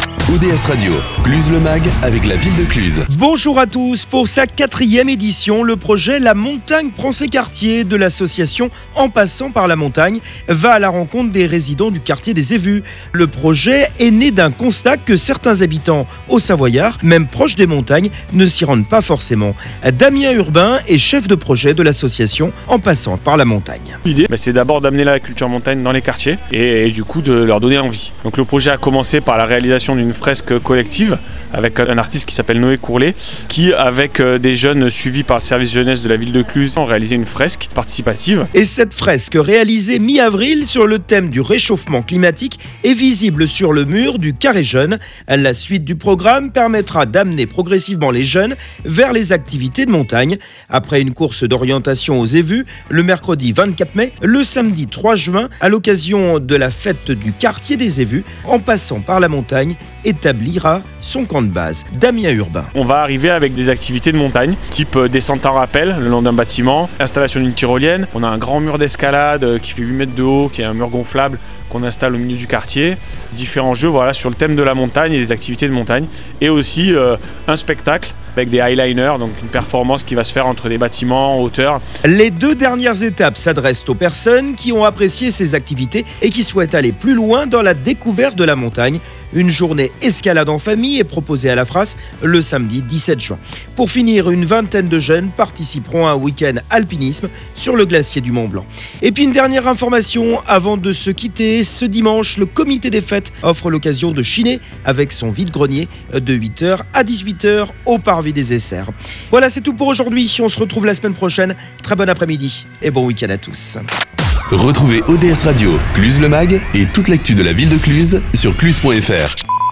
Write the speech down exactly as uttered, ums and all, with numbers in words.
O D S Radio, Cluse le Mag avec la ville de Cluse. Bonjour à tous. Pour sa quatrième édition, le projet La Montagne prend ses quartiers de l'association En passant par la montagne va à la rencontre des résidents du quartier des Évus. Le projet est né d'un constat que certains habitants au Savoyard, même proches des montagnes, ne s'y rendent pas forcément. Damien Urbain est chef de projet de l'association En passant par la montagne. L'idée, bah, c'est d'abord d'amener la culture montagne dans les quartiers et, et du coup de leur donner envie. Donc le projet a commencé par la réalisation d'une fresque collective avec un artiste qui s'appelle Noé Courlet qui, avec des jeunes suivis par le service jeunesse de la ville de Cluse, ont réalisé une fresque participative. Et cette fresque réalisée mi-avril sur le thème du réchauffement climatique est visible sur le mur du Carré Jeune. La suite du programme permettra d'amener progressivement les jeunes vers les activités de montagne. Après une course d'orientation aux Évus, le mercredi vingt-quatre mai, le samedi trois juin, à l'occasion de la fête du quartier des Évus, En passant par la montagne, établira son camp de base. Damien Urbain. On va arriver avec des activités de montagne, type descente en rappel le long d'un bâtiment, installation d'une tyrolienne. On a un grand mur d'escalade qui fait huit mètres de haut, qui est un mur gonflable qu'on installe au milieu du quartier. Différents jeux voilà, sur le thème de la montagne et des activités de montagne. Et aussi euh, un spectacle avec des highliners, donc une performance qui va se faire entre des bâtiments en hauteur. Les deux dernières étapes s'adressent aux personnes qui ont apprécié ces activités et qui souhaitent aller plus loin dans la découverte de la montagne. Une journée escalade en famille est proposée à la Frasse le samedi dix-sept juin. Pour finir, une vingtaine de jeunes participeront à un week-end alpinisme sur le glacier du Mont Blanc. Et puis une dernière information avant de se quitter, ce dimanche, le comité des fêtes offre l'occasion de chiner avec son vide-grenier de huit heures à dix-huit heures au parvis des Essers. Voilà, c'est tout pour aujourd'hui. On se retrouve la semaine prochaine. Très bon après-midi et bon week-end à tous. Retrouvez O D S Radio, Cluse le Mag et toute l'actu de la ville de Cluse sur cluse point f r.